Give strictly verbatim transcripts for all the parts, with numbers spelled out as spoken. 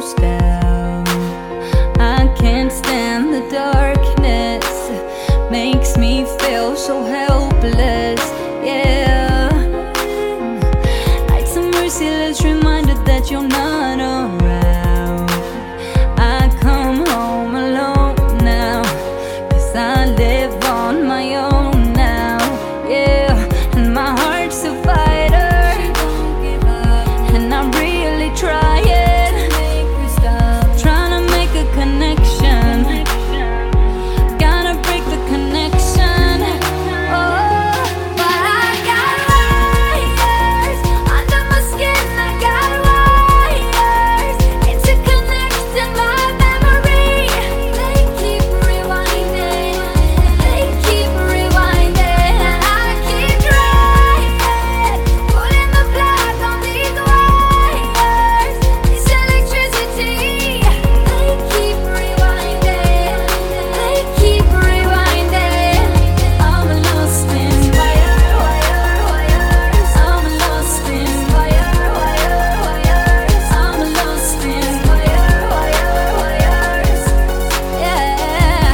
almost out. I can't stand the darkness, makes me feel so helpless, yeah. Life's a merciless reminder that you're not around. I come home alone now, 'cause I live on my own now, yeah. And my heart's a fighter, and I'm really trying, trying to make a connection. Gotta break the connection. Oh, but I got wires under my skin. I got wires interconnecting my memory. They keep rewinding, they keep rewinding, and I keep trying, pulling the plug on these wires. This electricity, they keep rewinding, they keep rewinding. I'm lost in wire, wire, wires. I'm lost in wire, wire, wires. I'm lost in wire, wire, wires. Yeah.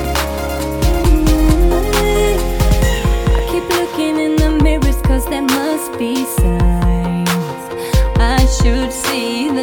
I keep looking in the mirrors, 'cause there must be signs. I should see the